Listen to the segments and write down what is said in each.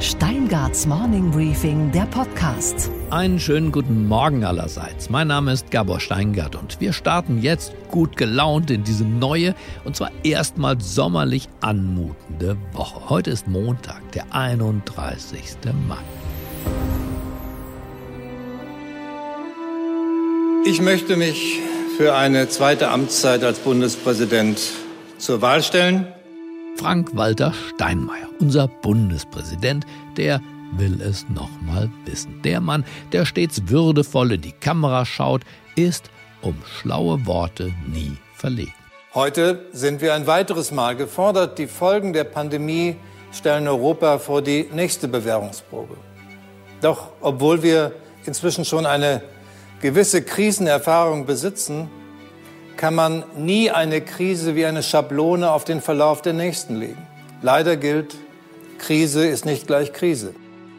Steingarts Morning Briefing, der Podcast. Einen schönen guten Morgen allerseits. Mein Name ist Gabor Steingart und wir starten jetzt gut gelaunt in diese neue und zwar erstmals sommerlich anmutende Woche. Heute ist Montag, der 31. Mai. Ich möchte mich für eine zweite Amtszeit als Bundespräsident zur Wahl stellen. Frank-Walter Steinmeier, unser Bundespräsident, der will es noch mal wissen. Der Mann, der stets würdevoll in die Kamera schaut, ist um schlaue Worte nie verlegen. Heute sind wir ein weiteres Mal gefordert. Die Folgen der Pandemie stellen Europa vor die nächste Bewährungsprobe. Doch obwohl wir inzwischen schon eine gewisse Krisenerfahrung besitzen, kann man nie eine Krise wie eine Schablone auf den Verlauf der nächsten legen. Leider gilt, Krise ist nicht gleich Krise.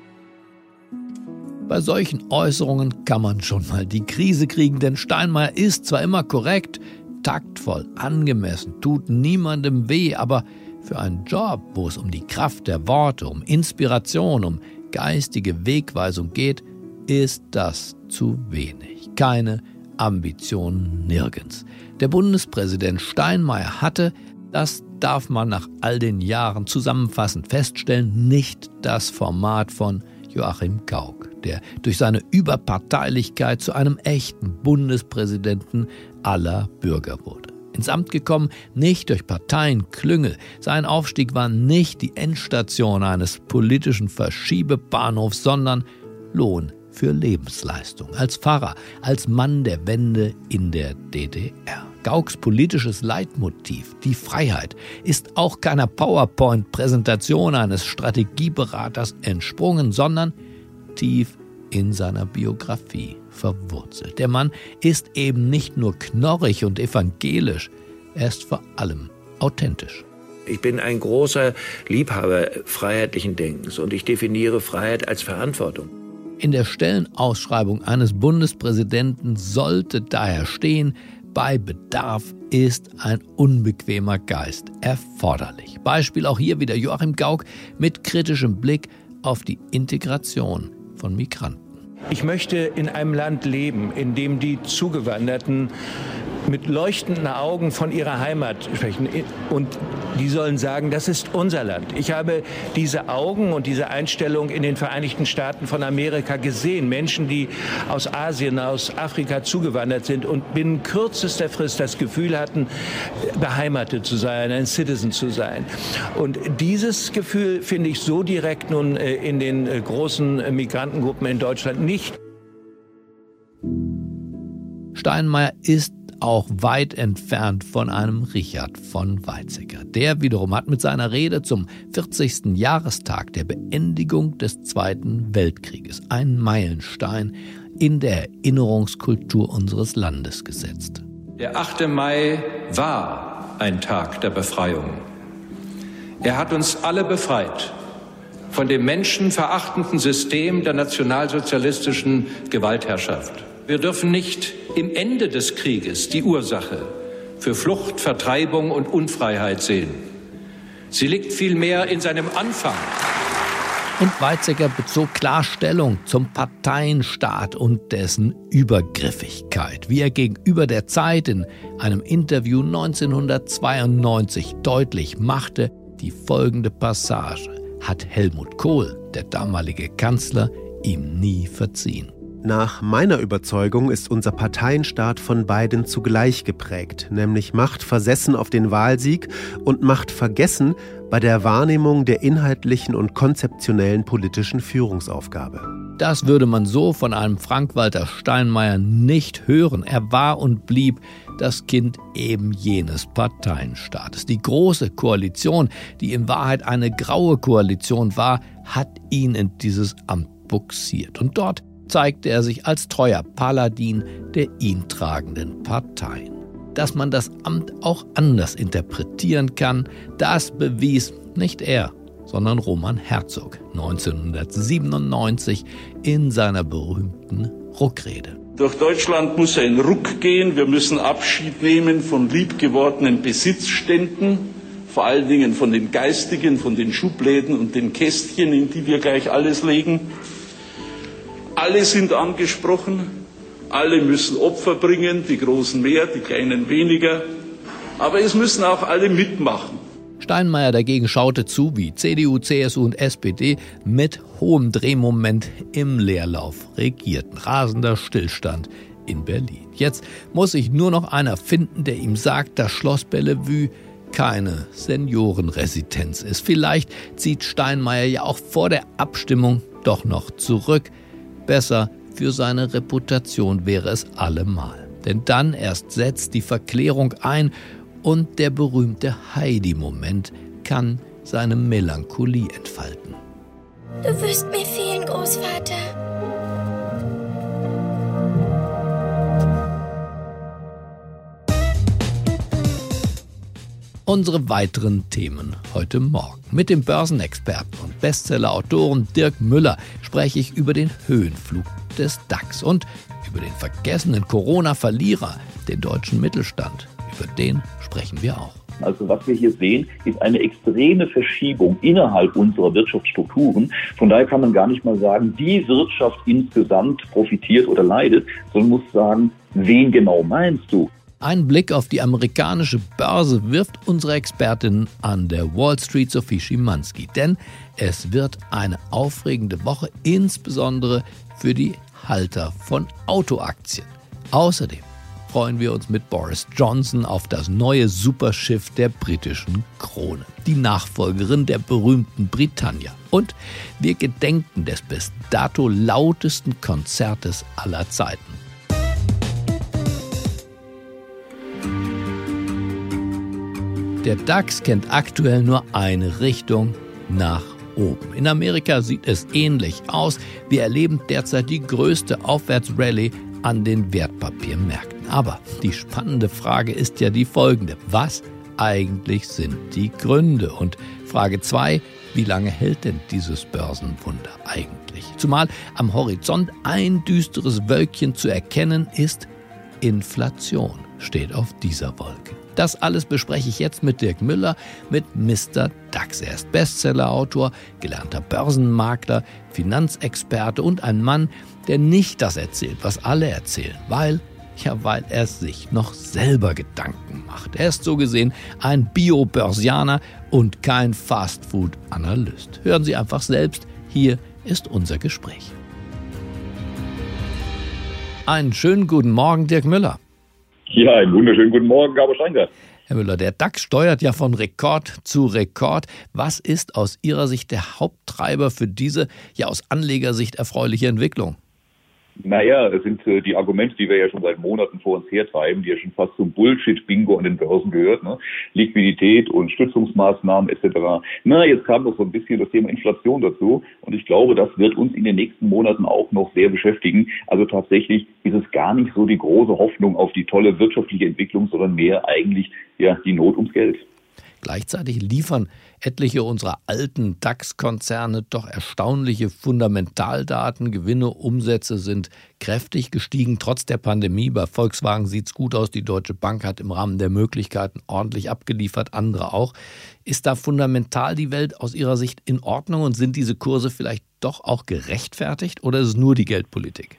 Bei solchen Äußerungen kann man schon mal die Krise kriegen, denn Steinmeier ist zwar immer korrekt, taktvoll, angemessen, tut niemandem weh, aber für einen Job, wo es um die Kraft der Worte, um Inspiration, um geistige Wegweisung geht, ist das zu wenig. Keine Ambitionen nirgends. Der Bundespräsident Steinmeier hatte, das darf man nach all den Jahren zusammenfassend feststellen, nicht das Format von Joachim Gauck, der durch seine Überparteilichkeit zu einem echten Bundespräsidenten aller Bürger wurde. Ins Amt gekommen, nicht durch Parteienklüngel. Sein Aufstieg war nicht die Endstation eines politischen Verschiebebahnhofs, sondern Lohn für Lebensleistung, als Pfarrer, als Mann der Wende in der DDR. Gaucks politisches Leitmotiv, die Freiheit, ist auch keiner PowerPoint-Präsentation eines Strategieberaters entsprungen, sondern tief in seiner Biografie verwurzelt. Der Mann ist eben nicht nur knorrig und evangelisch, er ist vor allem authentisch. Ich bin ein großer Liebhaber freiheitlichen Denkens und ich definiere Freiheit als Verantwortung. In der Stellenausschreibung eines Bundespräsidenten sollte daher stehen, bei Bedarf ist ein unbequemer Geist erforderlich. Beispiel auch hier wieder Joachim Gauck mit kritischem Blick auf die Integration von Migranten. Ich möchte in einem Land leben, in dem die Zugewanderten mit leuchtenden Augen von ihrer Heimat sprechen und die sollen sagen, das ist unser Land. Ich habe diese Augen und diese Einstellung in den Vereinigten Staaten von Amerika gesehen. Menschen, die aus Asien, aus Afrika zugewandert sind und binnen kürzester Frist das Gefühl hatten, beheimatet zu sein, ein Citizen zu sein. Und dieses Gefühl finde ich so direkt nun in den großen Migrantengruppen in Deutschland nicht. Steinmeier ist auch weit entfernt von einem Richard von Weizsäcker. Der wiederum hat mit seiner Rede zum 40. Jahrestag der Beendigung des Zweiten Weltkrieges einen Meilenstein in der Erinnerungskultur unseres Landes gesetzt. Der 8. Mai war ein Tag der Befreiung. Er hat uns alle befreit von dem menschenverachtenden System der nationalsozialistischen Gewaltherrschaft. Wir dürfen nicht im Ende des Krieges die Ursache für Flucht, Vertreibung und Unfreiheit sehen. Sie liegt vielmehr in seinem Anfang. Und Weizsäcker bezog klar Stellung zum Parteienstaat und dessen Übergriffigkeit, wie er gegenüber der Zeit in einem Interview 1992 deutlich machte, die folgende Passage hat Helmut Kohl, der damalige Kanzler, ihm nie verziehen. Nach meiner Überzeugung ist unser Parteienstaat von beiden zugleich geprägt, nämlich machtversessen auf den Wahlsieg und machtvergessen bei der Wahrnehmung der inhaltlichen und konzeptionellen politischen Führungsaufgabe. Das würde man so von einem Frank-Walter Steinmeier nicht hören. Er war und blieb das Kind eben jenes Parteienstaates. Die große Koalition, die in Wahrheit eine graue Koalition war, hat ihn in dieses Amt buxiert. Und dort zeigte er sich als treuer Paladin der ihn tragenden Parteien. Dass man das Amt auch anders interpretieren kann, das bewies nicht er, sondern Roman Herzog 1997 in seiner berühmten Ruckrede. Durch Deutschland muss ein Ruck gehen. Wir müssen Abschied nehmen von liebgewordenen Besitzständen, vor allen Dingen von den Geistigen, von den Schubläden und den Kästchen, in die wir gleich alles legen. Alle sind angesprochen, alle müssen Opfer bringen, die Großen mehr, die Kleinen weniger, aber es müssen auch alle mitmachen. Steinmeier dagegen schaute zu, wie CDU, CSU und SPD mit hohem Drehmoment im Leerlauf regierten. Rasender Stillstand in Berlin. Jetzt muss sich nur noch einer finden, der ihm sagt, dass Schloss Bellevue keine Seniorenresidenz ist. Vielleicht zieht Steinmeier ja auch vor der Abstimmung doch noch zurück. Besser für seine Reputation wäre es allemal. Denn dann erst setzt die Verklärung ein und der berühmte Heidi-Moment kann seine Melancholie entfalten. Du wirst mir fehlen, Großvater. Unsere weiteren Themen heute Morgen. Mit dem Börsenexperten und Bestseller-Autoren Dirk Müller spreche ich über den Höhenflug des DAX und über den vergessenen Corona-Verlierer, den deutschen Mittelstand. Über den sprechen wir auch. Also was wir hier sehen, ist eine extreme Verschiebung innerhalb unserer Wirtschaftsstrukturen. Von daher kann man gar nicht mal sagen, die Wirtschaft insgesamt profitiert oder leidet, sondern muss sagen, wen genau meinst du? Ein Blick auf die amerikanische Börse wirft unsere Expertin an der Wall Street, Sophie Schimanski. Denn es wird eine aufregende Woche, insbesondere für die Halter von Autoaktien. Außerdem freuen wir uns mit Boris Johnson auf das neue Superschiff der britischen Krone, die Nachfolgerin der berühmten Britannia. Und wir gedenken des bis dato lautesten Konzertes aller Zeiten. Der DAX kennt aktuell nur eine Richtung: nach oben. In Amerika sieht es ähnlich aus. Wir erleben derzeit die größte Aufwärtsrallye an den Wertpapiermärkten. Aber die spannende Frage ist ja die folgende: Was eigentlich sind die Gründe? Und Frage 2, wie lange hält denn dieses Börsenwunder eigentlich? Zumal am Horizont ein düsteres Wölkchen zu erkennen ist: Inflation steht auf dieser Wolke. Das alles bespreche ich jetzt mit Dirk Müller, mit Mr. DAX. Er ist Bestsellerautor, gelernter Börsenmakler, Finanzexperte und ein Mann, der nicht das erzählt, was alle erzählen, weil er sich noch selber Gedanken macht. Er ist so gesehen ein Bio-Börsianer und kein Fastfood-Analyst. Hören Sie einfach selbst, hier ist unser Gespräch. Einen schönen guten Morgen, Dirk Müller. Ja, einen wunderschönen guten Morgen, Gabor Steingart. Herr Müller, der DAX steuert ja von Rekord zu Rekord. Was ist aus Ihrer Sicht der Haupttreiber für diese, ja aus Anlegersicht erfreuliche Entwicklung? Naja, es sind die Argumente, die wir ja schon seit Monaten vor uns hertreiben, die ja schon fast zum Bullshit-Bingo an den Börsen gehört, ne? Liquidität und Stützungsmaßnahmen etc. Jetzt kam noch so ein bisschen das Thema Inflation dazu und ich glaube, das wird uns in den nächsten Monaten auch noch sehr beschäftigen. Also tatsächlich ist es gar nicht so die große Hoffnung auf die tolle wirtschaftliche Entwicklung, sondern mehr eigentlich ja die Not ums Geld. Gleichzeitig liefern etliche unserer alten DAX-Konzerne doch erstaunliche Fundamentaldaten. Gewinne, Umsätze sind kräftig gestiegen, trotz der Pandemie. Bei Volkswagen sieht es gut aus. Die Deutsche Bank hat im Rahmen der Möglichkeiten ordentlich abgeliefert, andere auch. Ist da fundamental die Welt aus Ihrer Sicht in Ordnung und sind diese Kurse vielleicht doch auch gerechtfertigt oder ist es nur die Geldpolitik?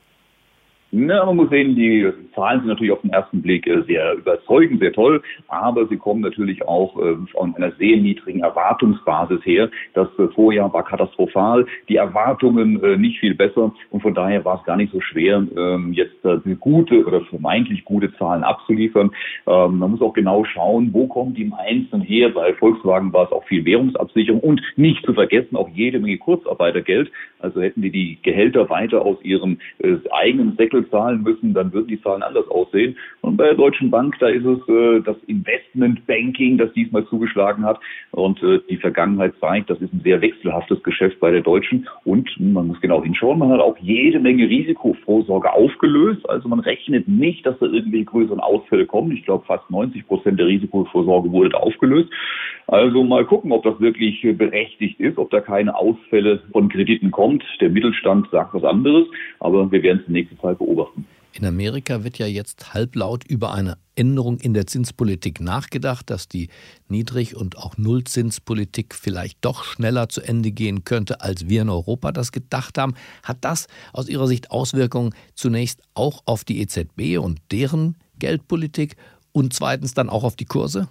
Man muss sehen, die Zahlen sind natürlich auf den ersten Blick sehr überzeugend, sehr toll, aber sie kommen natürlich auch von einer sehr niedrigen Erwartungsbasis her. Das Vorjahr war katastrophal, die Erwartungen nicht viel besser und von daher war es gar nicht so schwer, jetzt gute oder vermeintlich gute Zahlen abzuliefern. Man muss auch genau schauen, wo kommen die im Einzelnen her. Bei Volkswagen war es auch viel Währungsabsicherung und nicht zu vergessen auch jede Menge Kurzarbeitergeld. Also hätten die Gehälter weiter aus ihrem eigenen Säckel zahlen müssen, dann würden die Zahlen anders aussehen. Und bei der Deutschen Bank, da ist es das Investmentbanking, das diesmal zugeschlagen hat. Und die Vergangenheit zeigt, das ist ein sehr wechselhaftes Geschäft bei der Deutschen. Und man muss genau hinschauen, man hat auch jede Menge Risikovorsorge aufgelöst. Also man rechnet nicht, dass da irgendwelche größeren Ausfälle kommen. Ich glaube, fast 90% der Risikovorsorge wurde da aufgelöst. Also mal gucken, ob das wirklich berechtigt ist, ob da keine Ausfälle von Krediten kommt. Der Mittelstand sagt was anderes, aber wir werden es in nächster Zeit beobachten. In Amerika wird ja jetzt halblaut über eine Änderung in der Zinspolitik nachgedacht, dass die Niedrig- und auch Nullzinspolitik vielleicht doch schneller zu Ende gehen könnte, als wir in Europa das gedacht haben. Hat das aus Ihrer Sicht Auswirkungen zunächst auch auf die EZB und deren Geldpolitik und zweitens dann auch auf die Kurse?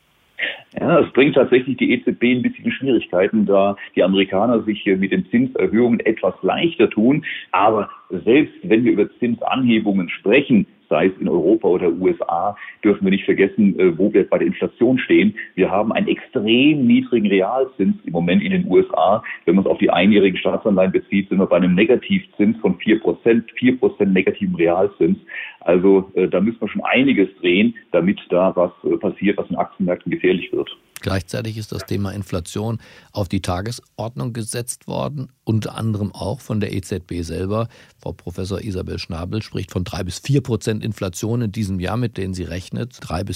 Ja, es bringt tatsächlich die EZB ein bisschen Schwierigkeiten, da die Amerikaner sich mit den Zinserhöhungen etwas leichter tun. Aber selbst wenn wir über Zinsanhebungen sprechen, sei es in Europa oder USA, dürfen wir nicht vergessen, wo wir bei der Inflation stehen. Wir haben einen extrem niedrigen Realzins im Moment in den USA. Wenn man es auf die einjährigen Staatsanleihen bezieht, sind wir bei einem Negativzins von 4% negativen Realzins. Also da müssen wir schon einiges drehen, damit da was passiert, was in Aktienmärkten gefährlich wird. Gleichzeitig ist das Thema Inflation auf die Tagesordnung gesetzt worden, unter anderem auch von der EZB selber. Frau Professor Isabel Schnabel spricht von 3-4% Inflation in diesem Jahr, mit denen sie rechnet.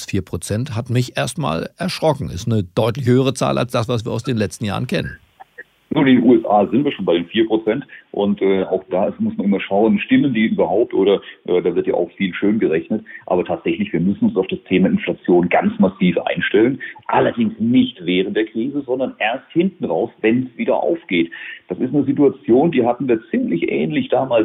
3-4% hat mich erstmal erschrocken. Ist eine deutlich höhere Zahl als das, was wir aus den letzten Jahren kennen. Nur in den USA sind wir schon bei den 4% und auch da muss man immer schauen, stimmen die überhaupt oder da wird ja auch viel schön gerechnet. Aber tatsächlich, wir müssen uns auf das Thema Inflation ganz massiv einstellen. Allerdings nicht während der Krise, sondern erst hinten raus, wenn es wieder aufgeht. Das ist eine Situation, die hatten wir ziemlich ähnlich damals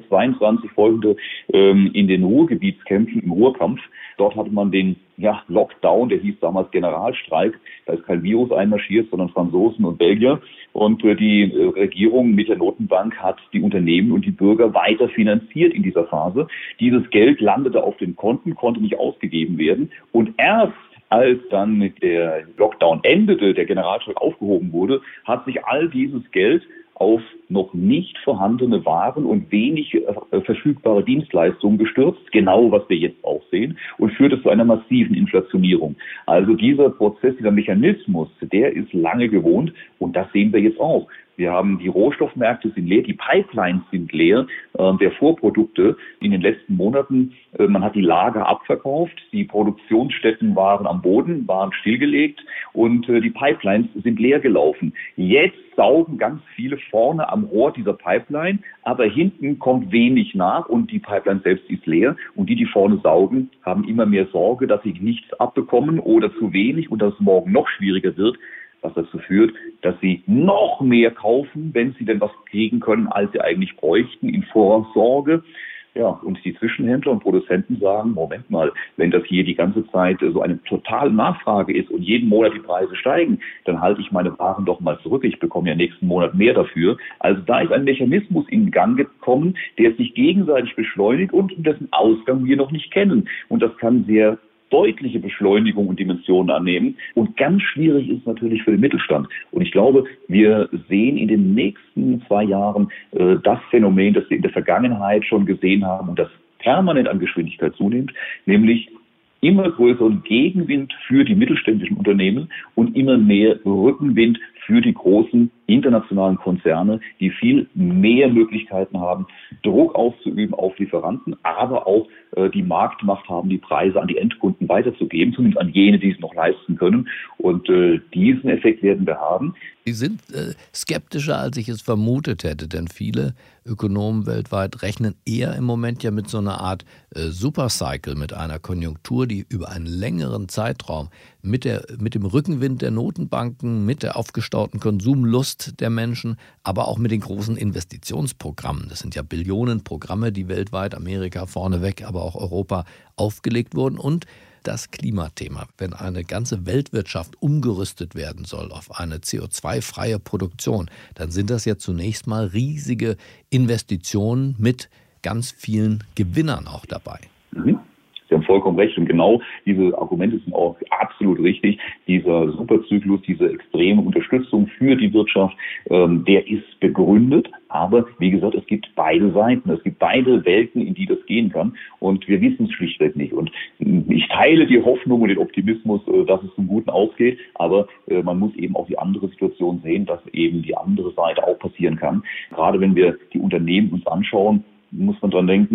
1922 folgende in den Ruhrgebietskämpfen, im Ruhrkampf. Dort hatte man den Lockdown, der hieß damals Generalstreik. Da ist kein Virus einmarschiert, sondern Franzosen und Belgier. Und die Regierung mit der Notenbank hat die Unternehmen und die Bürger weiter finanziert in dieser Phase. Dieses Geld landete auf den Konten, konnte nicht ausgegeben werden. Und erst als dann der Lockdown endete, der Generalstreik aufgehoben wurde, hat sich all dieses Geld auf noch nicht vorhandene Waren und wenig verfügbare Dienstleistungen gestürzt, genau was wir jetzt auch sehen, und führte zu einer massiven Inflationierung. Also dieser Prozess, dieser Mechanismus, der ist lange gewohnt und das sehen wir jetzt auch. Wir haben die Rohstoffmärkte sind leer, die Pipelines sind leer, der Vorprodukte in den letzten Monaten. Man hat die Lager abverkauft, die Produktionsstätten waren am Boden, waren stillgelegt und die Pipelines sind leer gelaufen. Jetzt saugen ganz viele vorne am Rohr dieser Pipeline, aber hinten kommt wenig nach und die Pipeline selbst ist leer. Und die vorne saugen, haben immer mehr Sorge, dass sie nichts abbekommen oder zu wenig und dass es morgen noch schwieriger wird, was dazu führt, dass sie noch mehr kaufen, wenn sie denn was kriegen können, als sie eigentlich bräuchten, in Vorsorge. Ja, und die Zwischenhändler und Produzenten sagen, Moment mal, wenn das hier die ganze Zeit so eine totale Nachfrage ist und jeden Monat die Preise steigen, dann halte ich meine Waren doch mal zurück. Ich bekomme ja nächsten Monat mehr dafür. Also da ist ein Mechanismus in Gang gekommen, der sich gegenseitig beschleunigt und dessen Ausgang wir noch nicht kennen. Und das kann sehr deutliche Beschleunigung und Dimensionen annehmen. Und ganz schwierig ist es natürlich für den Mittelstand. Und ich glaube, wir sehen in den nächsten 2 Jahren das Phänomen, das wir in der Vergangenheit schon gesehen haben und das permanent an Geschwindigkeit zunimmt, nämlich immer größeren Gegenwind für die mittelständischen Unternehmen und immer mehr Rückenwind für die großen internationalen Konzerne, die viel mehr Möglichkeiten haben, Druck auszuüben auf Lieferanten, aber auch die Marktmacht haben, die Preise an die Endkunden weiterzugeben, zumindest an jene, die es noch leisten können. Und diesen Effekt werden wir haben. Sie sind skeptischer, als ich es vermutet hätte, denn viele Ökonomen weltweit rechnen eher im Moment ja mit so einer Art Supercycle, mit einer Konjunktur, die über einen längeren Zeitraum mit dem Rückenwind der Notenbanken, mit der aufgestauten Konsumlust der Menschen, aber auch mit den großen Investitionsprogrammen. Das sind ja Billionenprogramme, die weltweit, Amerika vorneweg, aber auch Europa aufgelegt wurden. Und das Klimathema, wenn eine ganze Weltwirtschaft umgerüstet werden soll auf eine CO2-freie Produktion, dann sind das ja zunächst mal riesige Investitionen mit ganz vielen Gewinnern auch dabei. Sie haben vollkommen recht und genau diese Argumente sind auch absolut richtig. Dieser Superzyklus, diese extreme Unterstützung für die Wirtschaft, der ist begründet. Aber wie gesagt, es gibt beide Seiten. Es gibt beide Welten, in die das gehen kann. Und wir wissen es schlichtweg nicht. Und ich teile die Hoffnung und den Optimismus, dass es zum Guten ausgeht. Aber man muss eben auch die andere Situation sehen, dass eben die andere Seite auch passieren kann. Gerade wenn wir die Unternehmen uns anschauen, muss man dran denken,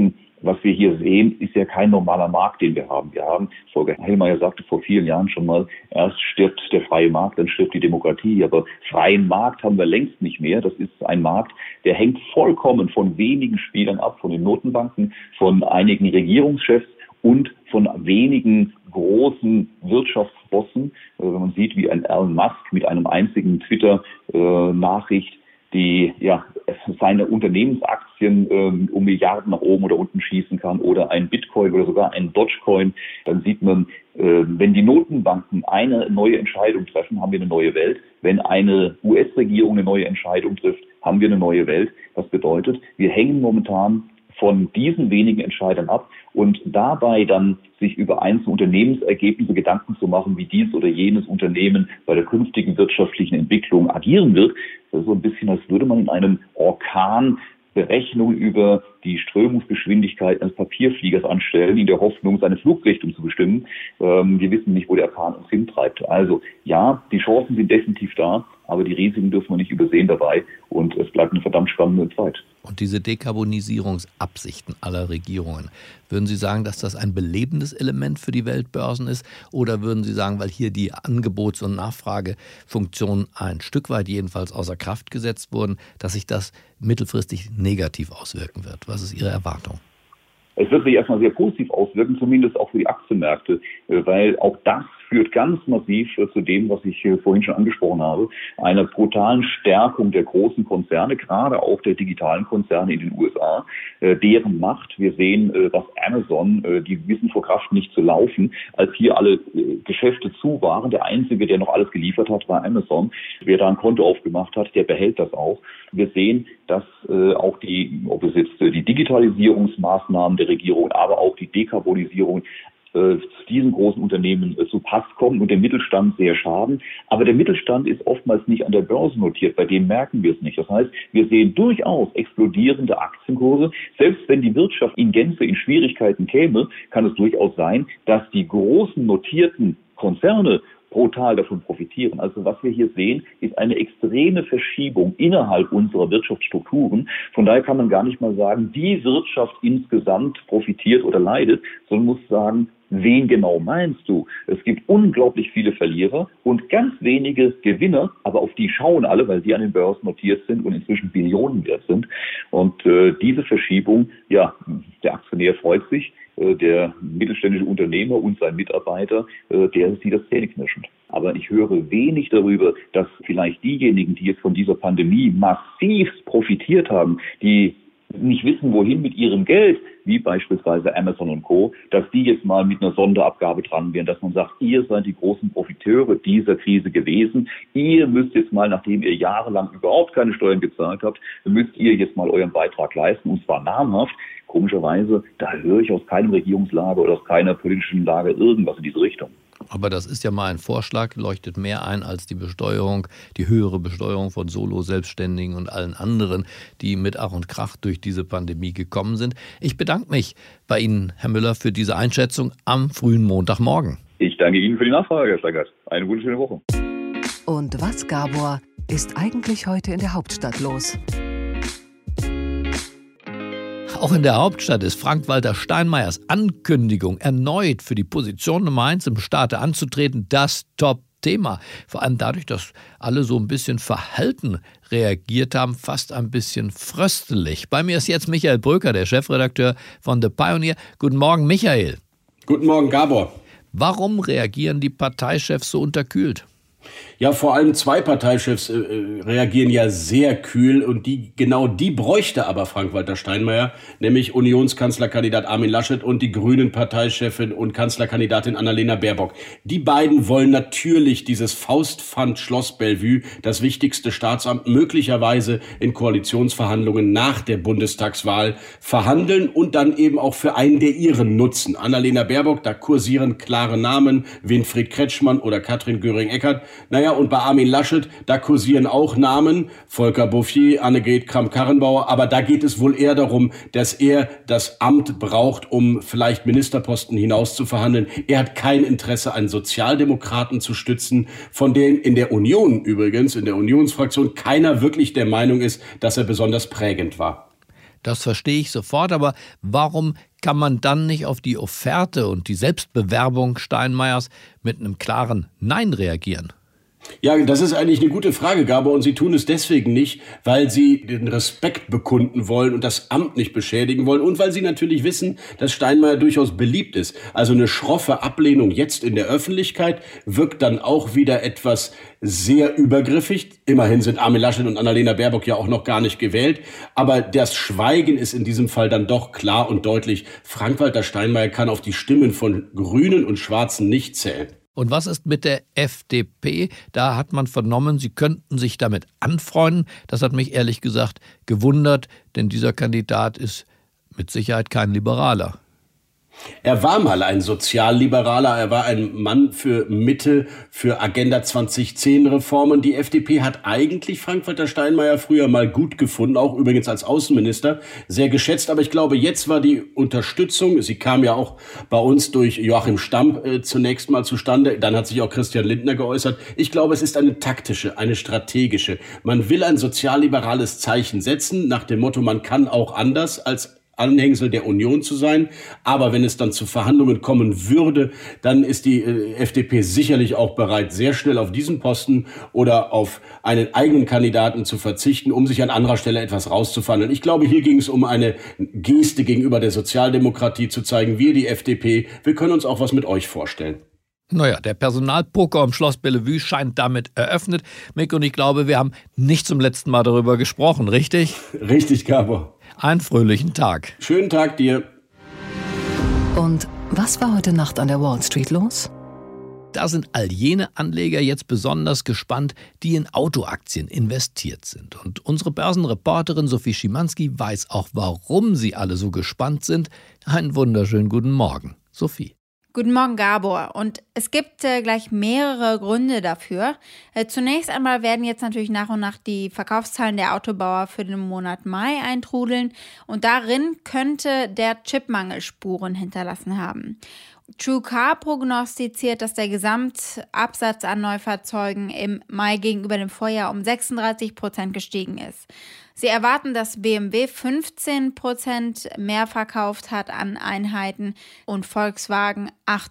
was wir hier sehen, ist ja kein normaler Markt, den wir haben. Volker Hellmeier sagte vor vielen Jahren schon mal, erst stirbt der freie Markt, dann stirbt die Demokratie. Aber freien Markt haben wir längst nicht mehr. Das ist ein Markt, der hängt vollkommen von wenigen Spielern ab, von den Notenbanken, von einigen Regierungschefs und von wenigen großen Wirtschaftsbossen. Wenn man sieht, wie ein Elon Musk mit einem einzigen Twitter-Nachricht die seine Unternehmensaktien um Milliarden nach oben oder unten schießen kann, oder ein Bitcoin oder sogar ein Dogecoin, dann sieht man, wenn die Notenbanken eine neue Entscheidung treffen, haben wir eine neue Welt. Wenn eine US-Regierung eine neue Entscheidung trifft, haben wir eine neue Welt. Das bedeutet, wir hängen momentan von diesen wenigen Entscheidern ab, und dabei dann sich über einzelne Unternehmensergebnisse Gedanken zu machen, wie dies oder jenes Unternehmen bei der künftigen wirtschaftlichen Entwicklung agieren wird. Das ist so ein bisschen, als würde man in einem Orkan Berechnungen über die Strömungsgeschwindigkeit eines Papierfliegers anstellen, in der Hoffnung, seine Flugrichtung zu bestimmen. Wir wissen nicht, wo der Orkan uns hintreibt. Also ja, die Chancen sind definitiv da, aber die Risiken dürfen wir nicht übersehen dabei, und es bleibt eine verdammt spannende Zeit. Und diese Dekarbonisierungsabsichten aller Regierungen, würden Sie sagen, dass das ein belebendes Element für die Weltbörsen ist? Oder würden Sie sagen, weil hier die Angebots- und Nachfragefunktionen ein Stück weit jedenfalls außer Kraft gesetzt wurden, dass sich das mittelfristig negativ auswirken wird? Was ist Ihre Erwartung? Es wird sich erstmal sehr positiv auswirken, zumindest auch für die Aktienmärkte, weil auch das führt ganz massiv zu dem, was ich vorhin schon angesprochen habe, einer brutalen Stärkung der großen Konzerne, gerade auch der digitalen Konzerne in den USA, deren Macht. Wir sehen, dass Amazon, die wissen vor Kraft nicht zu laufen, als hier alle Geschäfte zu waren. Der Einzige, der noch alles geliefert hat, war Amazon. Wer da ein Konto aufgemacht hat, der behält das auch. Wir sehen, dass auch ob es jetzt die Digitalisierungsmaßnahmen der Regierung, aber auch die Dekarbonisierung zu diesen großen Unternehmen zu Pass kommen und dem Mittelstand sehr schaden. Aber der Mittelstand ist oftmals nicht an der Börse notiert, bei dem merken wir es nicht. Das heißt, wir sehen durchaus explodierende Aktienkurse. Selbst wenn die Wirtschaft in Gänze in Schwierigkeiten käme, kann es durchaus sein, dass die großen notierten Konzerne brutal davon profitieren. Also was wir hier sehen, ist eine extreme Verschiebung innerhalb unserer Wirtschaftsstrukturen. Von daher kann man gar nicht mal sagen, die Wirtschaft insgesamt profitiert oder leidet, sondern muss sagen, wen genau meinst du? Es gibt unglaublich viele Verlierer und ganz wenige Gewinner, aber auf die schauen alle, weil die an den Börsen notiert sind und inzwischen Billionen wert sind. Und diese Verschiebung, ja, der Aktionär freut sich, der mittelständische Unternehmer und sein Mitarbeiter, der sieht das zähneknirschend. Aber ich höre wenig darüber, dass vielleicht diejenigen, die jetzt von dieser Pandemie massiv profitiert haben, die nicht wissen, wohin mit ihrem Geld, wie beispielsweise Amazon und Co., dass die jetzt mal mit einer Sonderabgabe dran wären, dass man sagt, ihr seid die großen Profiteure dieser Krise gewesen, ihr müsst jetzt mal, nachdem ihr jahrelang überhaupt keine Steuern gezahlt habt, müsst ihr jetzt mal euren Beitrag leisten, und zwar namhaft. Komischerweise, da höre ich aus keinem Regierungslager oder aus keiner politischen Lage irgendwas in diese Richtung. Aber das ist ja mal ein Vorschlag, leuchtet mehr ein als die Besteuerung, die höhere Besteuerung von Solo-Selbstständigen und allen anderen, die mit Ach und Krach durch diese Pandemie gekommen sind. Ich bedanke mich bei Ihnen, Herr Müller, für diese Einschätzung am frühen Montagmorgen. Ich danke Ihnen für die Nachfrage, Herr Steigert. Eine wunderschöne Woche. Und was, Gabor, ist eigentlich heute in der Hauptstadt los? Auch in der Hauptstadt ist Frank-Walter Steinmeiers Ankündigung, erneut für die Position Nummer 1 im Staate anzutreten, das Top-Thema. Vor allem dadurch, dass alle so ein bisschen verhalten reagiert haben, fast ein bisschen fröstelig. Bei mir ist jetzt Michael Bröker, der Chefredakteur von The Pioneer. Guten Morgen, Michael. Guten Morgen, Gabor. Warum reagieren die Parteichefs so unterkühlt? Ja, vor allem zwei Parteichefs reagieren ja sehr kühl, und genau die bräuchte aber Frank-Walter Steinmeier, nämlich Unionskanzlerkandidat Armin Laschet und die Grünen-Parteichefin und Kanzlerkandidatin Annalena Baerbock. Die beiden wollen natürlich dieses Faustpfand Schloss Bellevue, das wichtigste Staatsamt, möglicherweise in Koalitionsverhandlungen nach der Bundestagswahl verhandeln und dann eben auch für einen der ihren nutzen. Annalena Baerbock, da kursieren klare Namen, Winfried Kretschmann oder Katrin Göring-Eckardt. Naja, und bei Armin Laschet, da kursieren auch Namen, Volker Bouffier, Annegret Kramp-Karrenbauer, aber da geht es wohl eher darum, dass er das Amt braucht, um vielleicht Ministerposten hinaus zu verhandeln. Er hat kein Interesse an Sozialdemokraten zu stützen, von denen in der Union übrigens, in der Unionsfraktion, keiner wirklich der Meinung ist, dass er besonders prägend war. Das verstehe ich sofort, aber warum kann man dann nicht auf die Offerte und die Selbstbewerbung Steinmeiers mit einem klaren Nein reagieren? Ja, das ist eigentlich eine gute Frage, Gabor, und Sie tun es deswegen nicht, weil Sie den Respekt bekunden wollen und das Amt nicht beschädigen wollen und weil Sie natürlich wissen, dass Steinmeier durchaus beliebt ist. Also eine schroffe Ablehnung jetzt in der Öffentlichkeit wirkt dann auch wieder etwas sehr übergriffig. Immerhin sind Armin Laschet und Annalena Baerbock ja auch noch gar nicht gewählt, aber das Schweigen ist in diesem Fall dann doch klar und deutlich. Frank-Walter Steinmeier kann auf die Stimmen von Grünen und Schwarzen nicht zählen. Und was ist mit der FDP? Da hat man vernommen, sie könnten sich damit anfreunden. Das hat mich ehrlich gesagt gewundert, denn dieser Kandidat ist mit Sicherheit kein Liberaler. Er war mal ein Sozialliberaler, er war ein Mann für Mitte, für Agenda 2010-Reformen. Die FDP hat eigentlich Frank-Walter Steinmeier früher mal gut gefunden, auch übrigens als Außenminister, sehr geschätzt. Aber ich glaube, jetzt war die Unterstützung, sie kam ja auch bei uns durch Joachim Stamm zunächst mal zustande, dann hat sich auch Christian Lindner geäußert. Ich glaube, es ist eine taktische, eine strategische. Man will ein sozialliberales Zeichen setzen, nach dem Motto, man kann auch anders als Anhängsel der Union zu sein. Aber wenn es dann zu Verhandlungen kommen würde, dann ist die FDP sicherlich auch bereit, sehr schnell auf diesen Posten oder auf einen eigenen Kandidaten zu verzichten, um sich an anderer Stelle etwas rauszuverhandeln. Ich glaube, hier ging es um eine Geste gegenüber der Sozialdemokratie, zu zeigen, wir, die FDP, wir können uns auch was mit euch vorstellen. Naja, der Personalpoker am Schloss Bellevue scheint damit eröffnet. Mick, und ich glaube, wir haben nicht zum letzten Mal darüber gesprochen, richtig? Richtig, Gabor. Einen fröhlichen Tag. Schönen Tag dir. Und was war heute Nacht an der Wall Street los? Da sind all jene Anleger jetzt besonders gespannt, die in Autoaktien investiert sind. Und unsere Börsenreporterin Sophie Schimanski weiß auch, warum sie alle so gespannt sind. Einen wunderschönen guten Morgen, Sophie. Guten Morgen, Gabor. Und es gibt gleich mehrere Gründe dafür. Zunächst einmal werden jetzt natürlich nach und nach die Verkaufszahlen der Autobauer für den Monat Mai eintrudeln. Und darin könnte der Chipmangel Spuren hinterlassen haben. TrueCar prognostiziert, dass der Gesamtabsatz an Neufahrzeugen im Mai gegenüber dem Vorjahr um 36% gestiegen ist. Sie erwarten, dass BMW 15% mehr verkauft hat an Einheiten und Volkswagen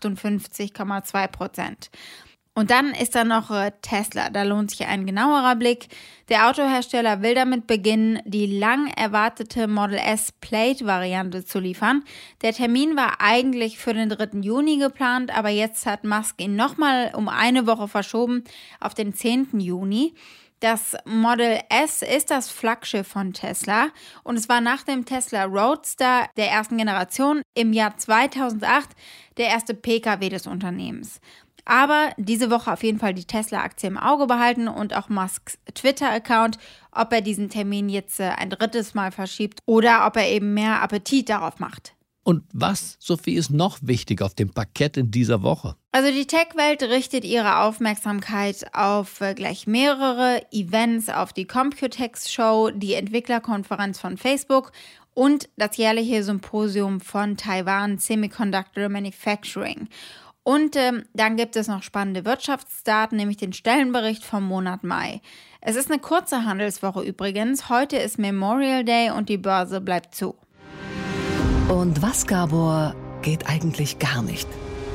58,2%. Und dann ist da noch Tesla, da lohnt sich ein genauerer Blick. Der Autohersteller will damit beginnen, die lang erwartete Model S Plate-Variante zu liefern. Der Termin war eigentlich für den 3. Juni geplant, aber jetzt hat Musk ihn nochmal um eine Woche verschoben auf den 10. Juni. Das Model S ist das Flaggschiff von Tesla und es war nach dem Tesla Roadster der ersten Generation im Jahr 2008 der erste PKW des Unternehmens. Aber diese Woche auf jeden Fall die Tesla-Aktie im Auge behalten und auch Musks Twitter-Account, ob er diesen Termin jetzt ein drittes Mal verschiebt oder ob er eben mehr Appetit darauf macht. Und was, Sophie, ist noch wichtig auf dem Parkett in dieser Woche? Also die Tech-Welt richtet ihre Aufmerksamkeit auf gleich mehrere Events, auf die Computex-Show, die Entwicklerkonferenz von Facebook und das jährliche Symposium von Taiwan Semiconductor Manufacturing. Und dann gibt es noch spannende Wirtschaftsdaten, nämlich den Stellenbericht vom Monat Mai. Es ist eine kurze Handelswoche übrigens. Heute ist Memorial Day und die Börse bleibt zu. Und was, Gabor, geht eigentlich gar nicht?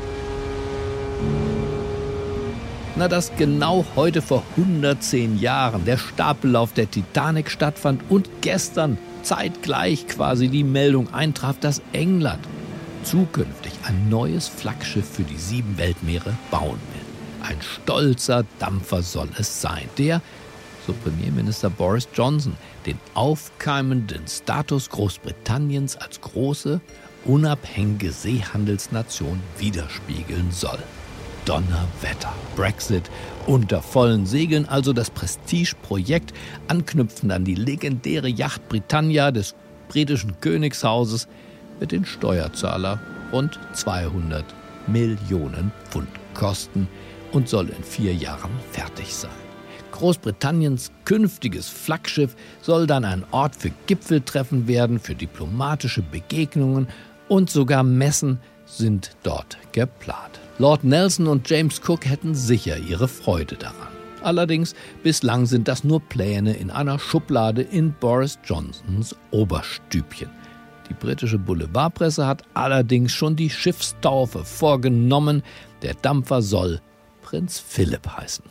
Na, dass genau heute vor 110 Jahren der Stapellauf der Titanic stattfand und gestern zeitgleich quasi die Meldung eintraf, dass England zukünftig ein neues Flaggschiff für die 7 Weltmeere bauen will. Ein stolzer Dampfer soll es sein, der, so Premierminister Boris Johnson, den aufkeimenden Status Großbritanniens als große, unabhängige Seehandelsnation widerspiegeln soll. Donnerwetter, Brexit unter vollen Segeln, also das Prestigeprojekt, anknüpfend an die legendäre Yacht Britannia des britischen Königshauses, wird den Steuerzahler rund 200 Millionen Pfund kosten und soll in 4 Jahren fertig sein. Großbritanniens künftiges Flaggschiff soll dann ein Ort für Gipfeltreffen werden, für diplomatische Begegnungen und sogar Messen sind dort geplant. Lord Nelson und James Cook hätten sicher ihre Freude daran. Allerdings, bislang sind das nur Pläne in einer Schublade in Boris Johnsons Oberstübchen. Die britische Boulevardpresse hat allerdings schon die Schiffstaufe vorgenommen. Der Dampfer soll Prinz Philipp heißen.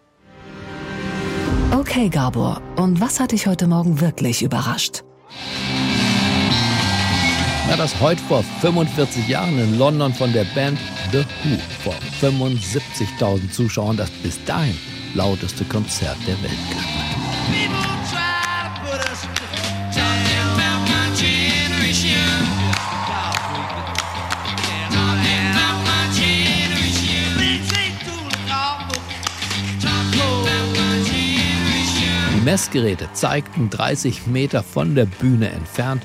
Okay, Gabor, und was hat dich heute Morgen wirklich überrascht? Ja, dass heute vor 45 Jahren in London von der Band The Who vor 75.000 Zuschauern das bis dahin lauteste Konzert der Welt gespielt Die Messgeräte zeigten 30 Meter von der Bühne entfernt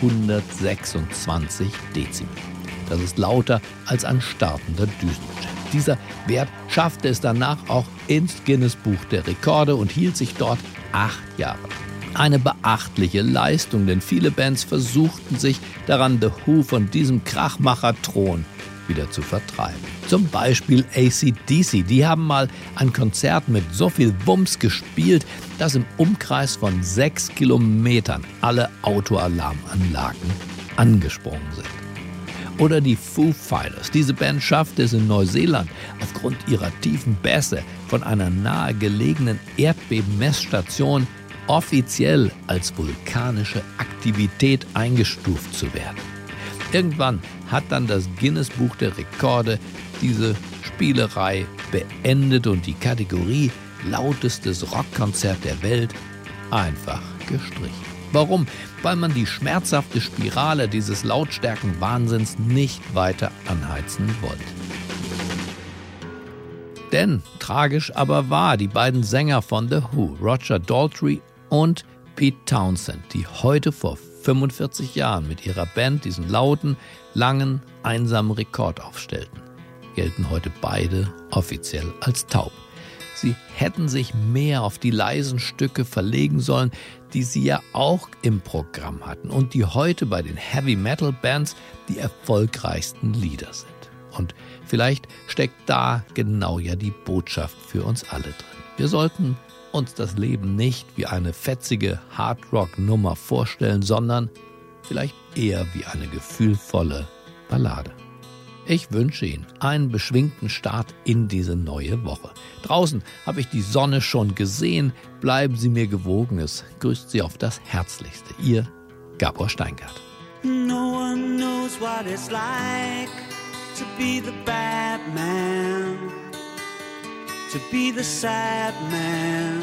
126 Dezibel. Das ist lauter als ein startender Düsenjet. Dieser Wert schaffte es danach auch ins Guinness-Buch der Rekorde und hielt sich dort 8 Jahre. Eine beachtliche Leistung, denn viele Bands versuchten sich daran, The Who von diesem Krachmacher-Thron wieder zu vertreiben. Zum Beispiel AC/DC, die haben mal ein Konzert mit so viel Wumms gespielt, dass im Umkreis von 6 Kilometern alle Autoalarmanlagen angesprungen sind. Oder die Foo Fighters. Diese Band schaffte es in Neuseeland aufgrund ihrer tiefen Bässe von einer nahegelegenen Erdbebenmessstation offiziell als vulkanische Aktivität eingestuft zu werden. Irgendwann hat dann das Guinness-Buch der Rekorde diese Spielerei beendet und die Kategorie lautestes Rockkonzert der Welt einfach gestrichen. Warum? Weil man die schmerzhafte Spirale dieses Lautstärkenwahnsinns nicht weiter anheizen wollte. Denn, tragisch aber wahr, die beiden Sänger von The Who, Roger Daltrey und Pete Townshend, die heute vor 45 Jahren mit ihrer Band diesen lauten, langen, einsamen Rekord aufstellten, gelten heute beide offiziell als taub. Sie hätten sich mehr auf die leisen Stücke verlegen sollen, die sie ja auch im Programm hatten und die heute bei den Heavy-Metal-Bands die erfolgreichsten Lieder sind. Und vielleicht steckt da genau ja die Botschaft für uns alle drin. Wir sollten uns das Leben nicht wie eine fetzige Hardrock-Nummer vorstellen, sondern vielleicht eher wie eine gefühlvolle Ballade. Ich wünsche Ihnen einen beschwingten Start in diese neue Woche. Draußen habe ich die Sonne schon gesehen. Bleiben Sie mir gewogen. Es grüßt Sie auf das Herzlichste. Ihr Gabor Steingart. No one knows what it's like to be the bad man, to be the sad man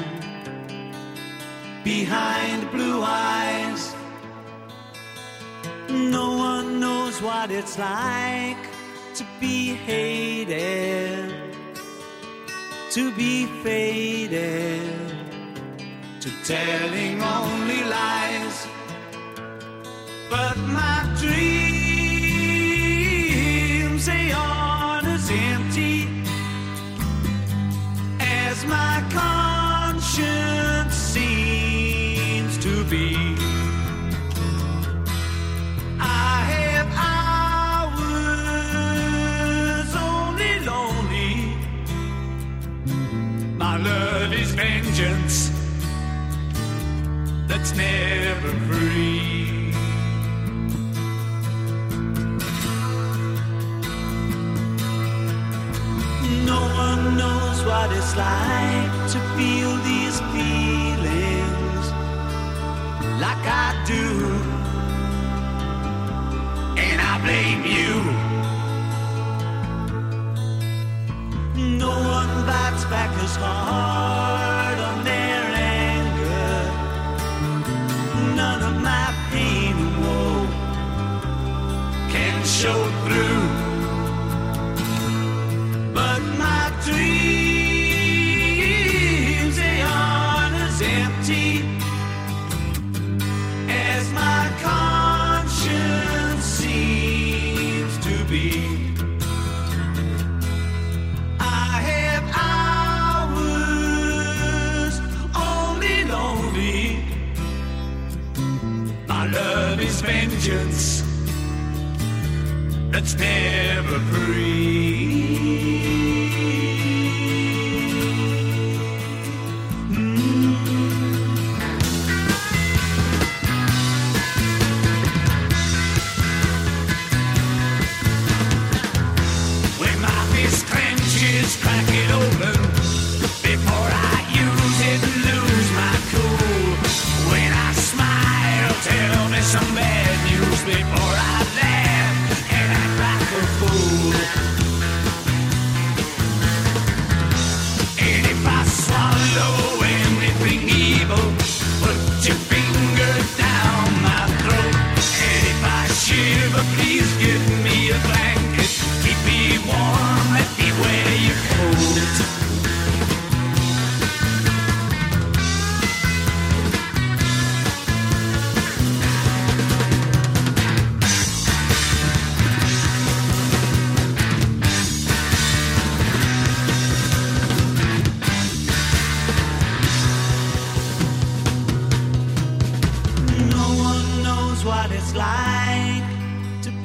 behind blue eyes. No one knows what it's like to be hated, to be faded, to telling only lies. But my dreams, they aren't as empty as my conscience seems to be. I have hours only lonely. My love is vengeance that's never free. No one knows what it's like to feel these feelings like I do. And I blame you. No one bites back as hard on their anger. None of my pain and woe can show through. But my dreams, they aren't as empty as my conscience seems to be. I have hours only lonely. My love is vengeance that's never free.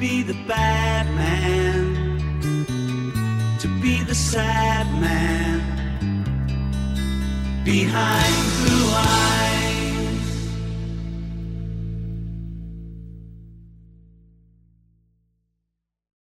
be the bad man, to be the sad man behind blue eyes.